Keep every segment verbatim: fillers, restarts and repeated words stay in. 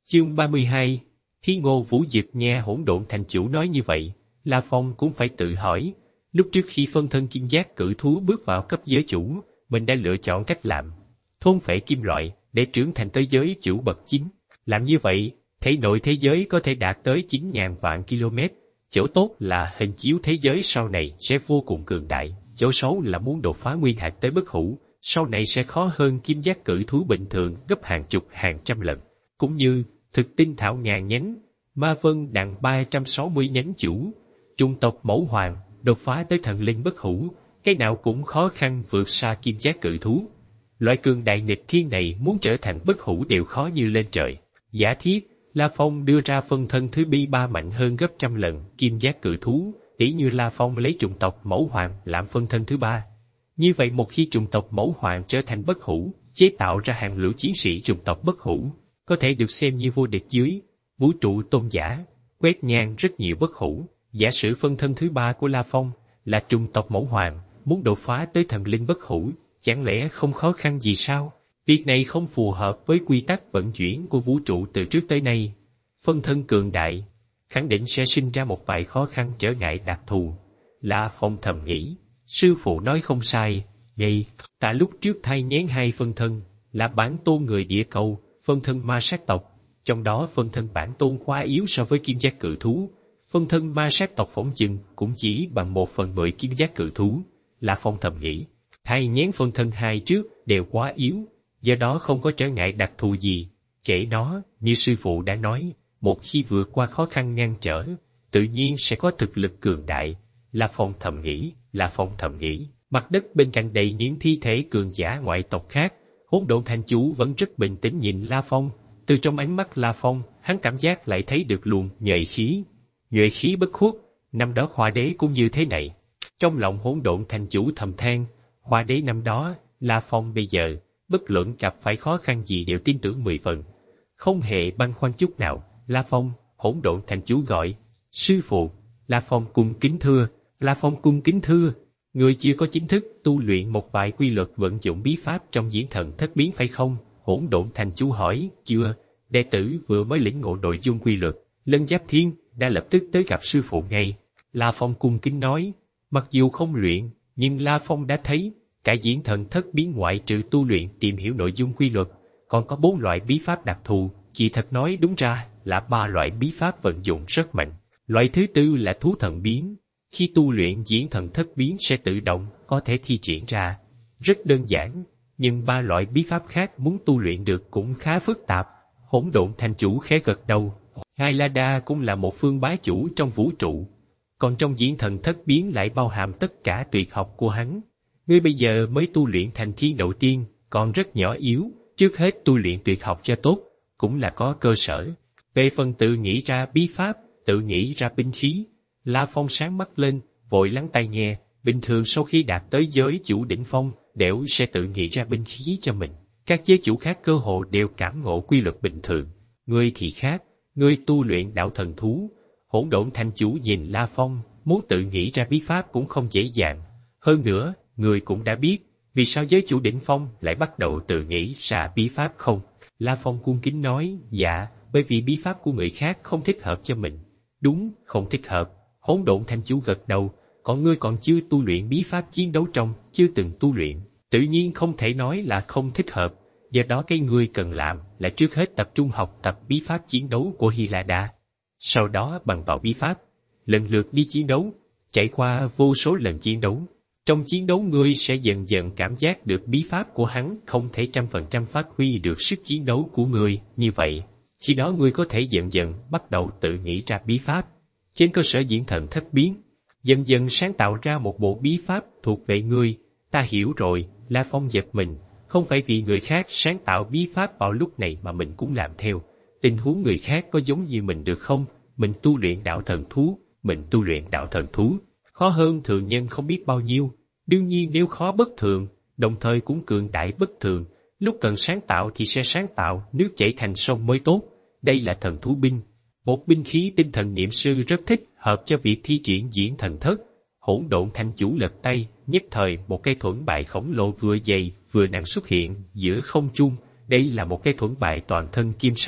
Chương ba mươi hai. Khi Ngô Vũ Dực nghe Hỗn Độn Thành Chủ nói như vậy, La Phong cũng phải tự hỏi, lúc trước khi phân thân kim giác cự thú bước vào cấp giới chủ, mình đã lựa chọn cách làm thôn phệ kim loại để trưởng thành tới giới chủ bậc chín. Làm như vậy, thể nội thế giới có thể đạt tới chín nghìn vạn km. Chỗ tốt là hình chiếu thế giới sau này sẽ vô cùng cường đại, chỗ xấu là muốn đột phá nguyên hạt tới bất hủ, sau này sẽ khó hơn kim giác cự thú bình thường gấp hàng chục hàng trăm lần. Cũng như thực tinh thảo ngàn nhánh, ma vân đặng ba trăm sáu mươi nhánh chủ, trung tộc mẫu hoàng, đột phá tới thần linh bất hủ, cái nào cũng khó khăn vượt xa kim giác cự thú. Loại cường đại nghịch thiên này muốn trở thành bất hủ đều khó như lên trời. Giả thiết, La Phong đưa ra phân thân thứ bi ba mạnh hơn gấp trăm lần kim giác cự thú, tỉ như La Phong lấy chủng tộc mẫu hoàng làm phân thân thứ ba. Như vậy một khi chủng tộc mẫu hoàng trở thành bất hủ, chế tạo ra hàng lũ chiến sĩ chủng tộc bất hủ, có thể được xem như vô địch dưới vũ trụ tôn giả, quét ngang rất nhiều bất hủ. Giả sử phân thân thứ ba của La Phong là chủng tộc mẫu hoàng, muốn đột phá tới thần linh bất hủ, chẳng lẽ không khó khăn gì sao? Việc này không phù hợp với quy tắc vận chuyển của vũ trụ từ trước tới nay. Phân thân cường đại, khẳng định sẽ sinh ra một vài khó khăn trở ngại đặc thù. La Phong thầm nghĩ, sư phụ nói không sai, vậy ta lúc trước thay nhén hai phân thân, là bản tôn người địa cầu, phân thân ma sát tộc, trong đó phân thân bản tôn quá yếu so với kim giác cự thú. Phân thân ma sát tộc phỏng chừng cũng chỉ bằng một phần mười kim giác cự thú. La Phong thầm nghĩ, thay nhén phân thân hai trước đều quá yếu, do đó không có trở ngại đặc thù gì. Kể nó, như sư phụ đã nói, một khi vượt qua khó khăn ngăn trở, tự nhiên sẽ có thực lực cường đại. La Phong thầm nghĩ, La Phong thầm nghĩ, mặt đất bên cạnh đầy những thi thể cường giả ngoại tộc khác, Hỗn Độn Thành Chủ vẫn rất bình tĩnh nhìn La Phong. Từ trong ánh mắt La Phong, hắn cảm giác lại thấy được luồng nhuệ khí. Nhuệ khí bất khuất, năm đó Hoa Đế cũng như thế này. Trong lòng Hỗn Độn Thành Chủ thầm than, Hoa Đế năm đó, La Phong bây giờ, bất luận gặp phải khó khăn gì đều tin tưởng mười phần. Không hề băn khoăn chút nào. La Phong, Hỗn Độn Thành Chủ gọi, sư phụ. La Phong cung kính thưa, La Phong cung kính thưa, người chưa có chính thức tu luyện một vài quy luật vận dụng bí pháp trong diễn thần thất biến phải không? Hỗn Độn Thành Chủ hỏi, chưa, đệ tử vừa mới lĩnh ngộ nội dung quy luật, Lân Giáp Thiên đã lập tức tới gặp sư phụ ngay. La Phong cung kính nói, mặc dù không luyện, nhưng La Phong đã thấy, cả diễn thần thất biến ngoại trừ tu luyện tìm hiểu nội dung quy luật, còn có bốn loại bí pháp đặc thù, chị thật nói đúng ra là ba loại bí pháp vận dụng rất mạnh. Loại thứ tư là thú thần biến, khi tu luyện diễn thần thất biến sẽ tự động có thể thi triển ra. Rất đơn giản, nhưng ba loại bí pháp khác muốn tu luyện được cũng khá phức tạp. Hỗn Độn Thành Chủ khẽ gật đầu, Hai La Đa cũng là một phương bá chủ trong vũ trụ, còn trong diễn thần thất biến lại bao hàm tất cả tuyệt học của hắn. Ngươi bây giờ mới tu luyện thành thiên đầu tiên, còn rất nhỏ yếu, trước hết tu luyện tuyệt học cho tốt, cũng là có cơ sở. Về phần tự nghĩ ra bí pháp, tự nghĩ ra binh khí, La Phong sáng mắt lên, vội lắng tai nghe. Bình thường sau khi đạt tới giới chủ đỉnh phong, đều sẽ tự nghĩ ra binh khí cho mình. Các giới chủ khác cơ hồ đều cảm ngộ quy luật bình thường. Ngươi thì khác, ngươi tu luyện đạo thần thú. Hỗn Độn Thành Chủ nhìn La Phong, muốn tự nghĩ ra bí pháp cũng không dễ dàng. Hơn nữa, ngươi cũng đã biết, vì sao giới chủ đỉnh phong lại bắt đầu tự nghĩ ra bí pháp không? La Phong cung kính nói, dạ, bởi vì bí pháp của người khác không thích hợp cho mình. Đúng, không thích hợp. Hỗn Độn Thành Chủ gật đầu, còn ngươi còn chưa tu luyện bí pháp chiến đấu trong, chưa từng tu luyện, tự nhiên không thể nói là không thích hợp. Do đó cái ngươi cần làm là trước hết tập trung học tập bí pháp chiến đấu của Hy La Đa. Sau đó bằng vào bí pháp, lần lượt đi chiến đấu, trải qua vô số lần chiến đấu. Trong chiến đấu ngươi sẽ dần dần cảm giác được bí pháp của hắn không thể trăm phần trăm phát huy được sức chiến đấu của ngươi. Như vậy, khi đó ngươi có thể dần dần bắt đầu tự nghĩ ra bí pháp. Trên cơ sở diễn thần thất biến, dần dần sáng tạo ra một bộ bí pháp thuộc về ngươi. Ta hiểu rồi. La Phong giật mình, không phải vì người khác sáng tạo bí pháp vào lúc này mà mình cũng làm theo. Tình huống người khác có giống như mình được không? Mình tu luyện đạo thần thú, mình tu luyện đạo thần thú, khó hơn thường nhân không biết bao nhiêu. Đương nhiên nếu khó bất thường, đồng thời cũng cường đại bất thường, lúc cần sáng tạo thì sẽ sáng tạo, nước chảy thành sông mới tốt. Đây là thần thú binh, một binh khí tinh thần niệm sư rất thích hợp cho việc thi triển diễn thần thất. Hỗn Độn Thành Chủ lật tay, nhất thời một cây thuẫn bài khổng lồ vừa dày vừa nặng xuất hiện giữa không trung. Đây là một cây thuẫn bài toàn thân kim sắc,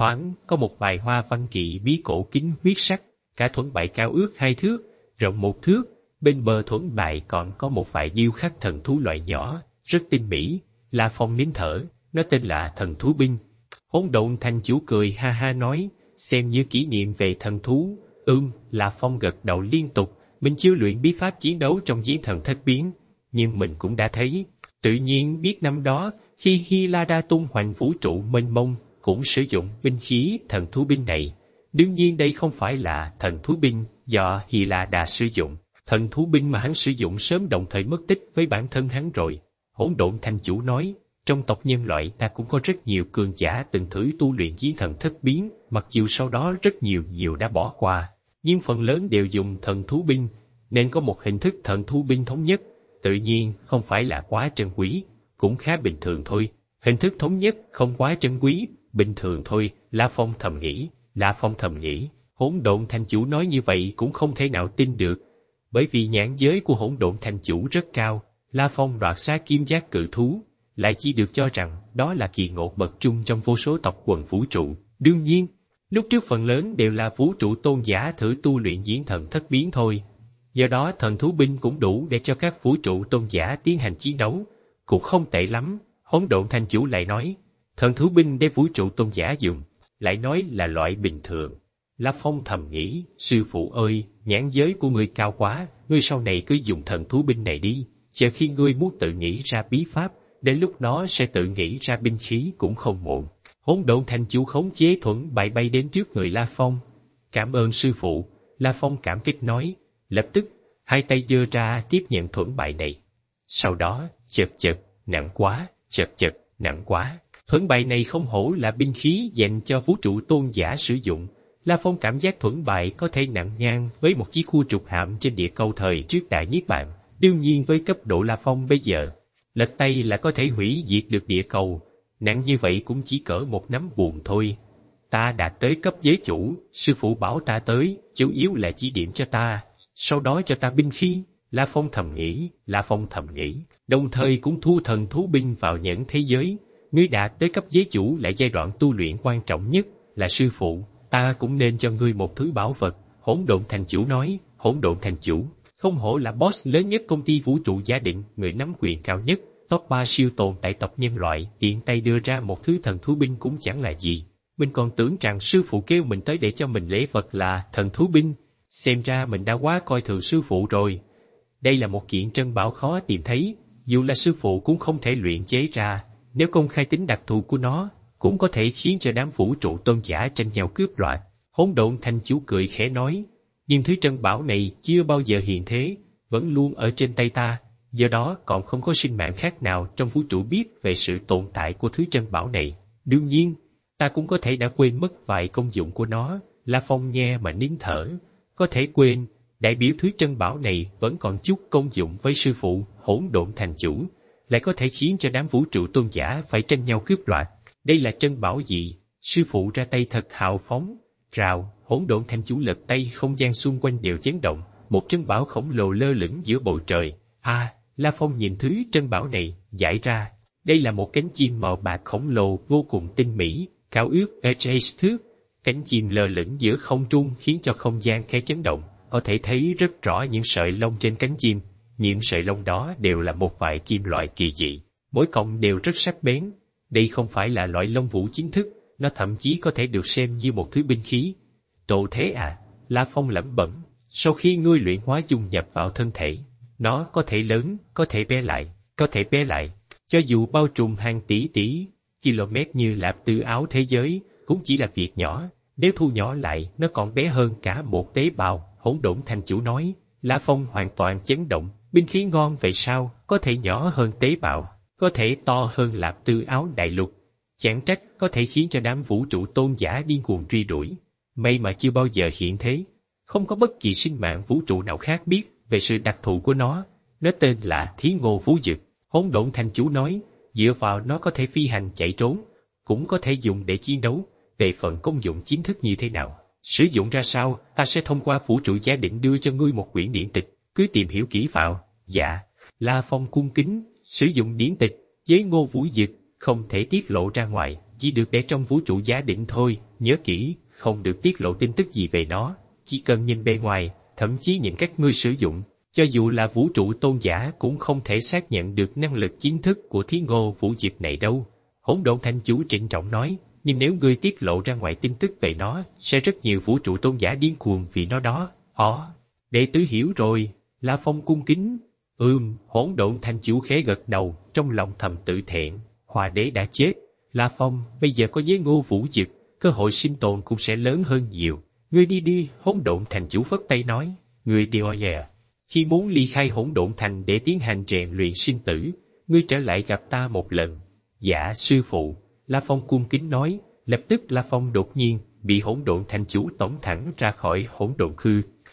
thoáng có một vài hoa văn kỳ bí cổ kính huyết sắc, cả thuẫn bài cao ước hai thước, rộng một thước, bên bờ thuẫn bài còn có một vài điêu khắc thần thú loại nhỏ, rất tinh mỹ. La Phong nín thở, nó tên là thần thú binh. Hỗn độn thành chủ cười ha ha nói, xem như kỷ niệm về thần thú. Ừm, La Phong gật đầu liên tục, mình chưa luyện bí pháp chiến đấu trong chiến thần thất biến, nhưng mình cũng đã thấy, tự nhiên biết năm đó, khi Hy La Đa tung hoành vũ trụ mênh mông, cũng sử dụng binh khí thần thú binh này. Đương nhiên đây không phải là thần thú binh do Hy La Đa sử dụng, thần thú binh mà hắn sử dụng sớm đồng thời mất tích với bản thân hắn rồi. Hỗn độn thành chủ nói, trong tộc nhân loại ta cũng có rất nhiều cường giả từng thử tu luyện chiến thần thất biến, mặc dù sau đó rất nhiều nhiều đã bỏ qua, nhưng phần lớn đều dùng thần thú binh, nên có một hình thức thần thú binh thống nhất, tự nhiên không phải là quá trân quý, cũng khá bình thường thôi. Hình thức thống nhất không quá trân quý, bình thường thôi, La Phong thầm nghĩ. La Phong thầm nghĩ, hỗn độn thành chủ nói như vậy cũng không thể nào tin được, bởi vì nhãn giới của hỗn độn thành chủ rất cao. La Phong đoạt xá kim giác cự thú, lại chỉ được cho rằng đó là kỳ ngộ bậc trung trong vô số tộc quần vũ trụ. Đương nhiên, lúc trước phần lớn đều là vũ trụ tôn giả thử tu luyện diễn thần thất biến thôi. Do đó thần thú binh cũng đủ để cho các vũ trụ tôn giả tiến hành chiến đấu, cũng không tệ lắm. Hỗn độn thành chủ lại nói, thần thú binh để vũ trụ tôn giả dùng, lại nói là loại bình thường. La Phong thầm nghĩ, sư phụ ơi, nhãn giới của ngươi cao quá, ngươi sau này cứ dùng thần thú binh này đi, chờ khi ngươi muốn tự nghĩ ra bí pháp, đến lúc đó sẽ tự nghĩ ra binh khí cũng không muộn. Hỗn độn thành chủ khống chế thuẫn bài bay đến trước người La Phong. Cảm ơn sư phụ, La Phong cảm kích nói, lập tức, hai tay giơ ra tiếp nhận thuẫn bài này. Sau đó, chật chật, nặng quá, chật chật, nặng quá. Thuẫn bài này không hổ là binh khí dành cho vũ trụ tôn giả sử dụng. La Phong cảm giác thuẫn bài có thể nặng ngang với một chiếc khu trục hạm trên địa cầu thời trước đại niết bàn. Đương nhiên với cấp độ La Phong bây giờ, lật tay là có thể hủy diệt được địa cầu, nặng như vậy cũng chỉ cỡ một nắm buồn thôi. Ta đã tới cấp giới chủ, sư phụ bảo ta tới, chủ yếu là chỉ điểm cho ta, sau đó cho ta binh khí. La Phong thầm nghĩ, La Phong thầm nghĩ, đồng thời cũng thu thần thú binh vào nhẫn thế giới. Ngươi đã tới cấp giới chủ là giai đoạn tu luyện quan trọng nhất, là sư phụ, ta cũng nên cho ngươi một thứ bảo vật. Hỗn độn thành chủ nói, hỗn độn thành chủ, không hổ là boss lớn nhất công ty vũ trụ Giả Định, người nắm quyền cao nhất, top ba siêu tồn tại tộc nhân loại, tiện tay đưa ra một thứ thần thú binh cũng chẳng là gì. Mình còn tưởng rằng sư phụ kêu mình tới để cho mình lễ vật là thần thú binh, xem ra mình đã quá coi thường sư phụ rồi. Đây là một kiện trân bảo khó tìm thấy, dù là sư phụ cũng không thể luyện chế ra, nếu công khai tính đặc thù của nó, cũng có thể khiến cho đám vũ trụ tôn giả tranh nhau cướp đoạt. Hỗn độn thành chủ cười khẽ nói, nhưng thứ trân bảo này chưa bao giờ hiện thế, vẫn luôn ở trên tay ta, do đó còn không có sinh mạng khác nào trong vũ trụ biết về sự tồn tại của thứ trân bảo này. Đương nhiên, ta cũng có thể đã quên mất vài công dụng của nó. La Phong nghe mà nín thở, có thể quên, đại biểu thứ trân bảo này vẫn còn chút công dụng với sư phụ, hỗn độn thành chủ, lại có thể khiến cho đám vũ trụ tôn giả phải tranh nhau cướp đoạt. Đây là trân bảo gì? Sư phụ ra tay thật hào phóng. Rào, hỗn độn thành chủ lật tay, không gian xung quanh đều chấn động, một trân bảo khổng lồ lơ lửng giữa bầu trời. À, La Phong nhìn thứ trân bảo này, giải ra, đây là một cánh chim màu bạc khổng lồ vô cùng tinh mỹ, cao ước hai thước. Cánh chim lơ lửng giữa không trung khiến cho không gian khẽ chấn động, có thể thấy rất rõ những sợi lông trên cánh chim. Những sợi lông đó đều là một vài kim loại kỳ dị, mỗi cọng đều rất sắc bén. Đây không phải là loại lông vũ chính thức, nó thậm chí có thể được xem như một thứ binh khí. Độ thế à? La Phong lẩm bẩm, sau khi ngươi luyện hóa dung nhập vào thân thể, nó có thể lớn, có thể bé lại, có thể bé lại. Cho dù bao trùm hàng tỷ tỷ km như lạp tư áo thế giới, cũng chỉ là việc nhỏ. Nếu thu nhỏ lại, nó còn bé hơn cả một tế bào. Hỗn độn thành chủ nói. La Phong hoàn toàn chấn động, binh khí ngon vậy sao, có thể nhỏ hơn tế bào, có thể to hơn lạp tư áo đại lục. Chẳng trách có thể khiến cho đám vũ trụ tôn giả điên cuồng truy đuổi. May mà chưa bao giờ hiện thế, không có bất kỳ sinh mạng vũ trụ nào khác biết về sự đặc thù của nó. Nó tên là Thí Ngô Vũ Dực. Hỗn độn thành chủ nói, dựa vào nó có thể phi hành chạy trốn, cũng có thể dùng để chiến đấu. Về phần công dụng chính thức như thế nào, sử dụng ra sao, ta sẽ thông qua vũ trụ Giả Định đưa cho ngươi một quyển điển tịch, cứ tìm hiểu kỹ vào. Dạ. La Phong cung kính, sử dụng điển tịch, với Ngô Vũ Dực, không thể tiết lộ ra ngoài, chỉ được để trong vũ trụ giả định thôi, nhớ kỹ, không được tiết lộ tin tức gì về nó, chỉ cần nhìn bề ngoài, thậm chí nhìn cách ngươi sử dụng. Cho dù là vũ trụ tôn giả cũng không thể xác nhận được năng lực chính thức của Thí Ngô Vũ Diệp này đâu. Hỗn Độn Thành Chủ trịnh trọng nói, nhưng nếu ngươi tiết lộ ra ngoài tin tức về nó, sẽ rất nhiều vũ trụ tôn giả điên cuồng vì nó đó. Họ, đệ tử hiểu rồi, La Phong cung kính. Ừm, Hỗn Độn Thành Chủ khẽ gật đầu, trong lòng thầm tự thẹn, Hòa Đế đã chết. La Phong, bây giờ có với Ngô Vũ Diệp, cơ hội sinh tồn cũng sẽ lớn hơn nhiều. Ngươi đi đi, Hỗn Độn Thành Chủ phất tay nói, ngươi đi oi à. Khi muốn ly khai Hỗn Độn Thành để tiến hành rèn luyện sinh tử, ngươi trở lại gặp ta một lần. Dạ sư phụ, La Phong cung kính nói, lập tức La Phong đột nhiên bị Hỗn Độn Thành Chủ tống thẳng ra khỏi Hỗn Độn Khư.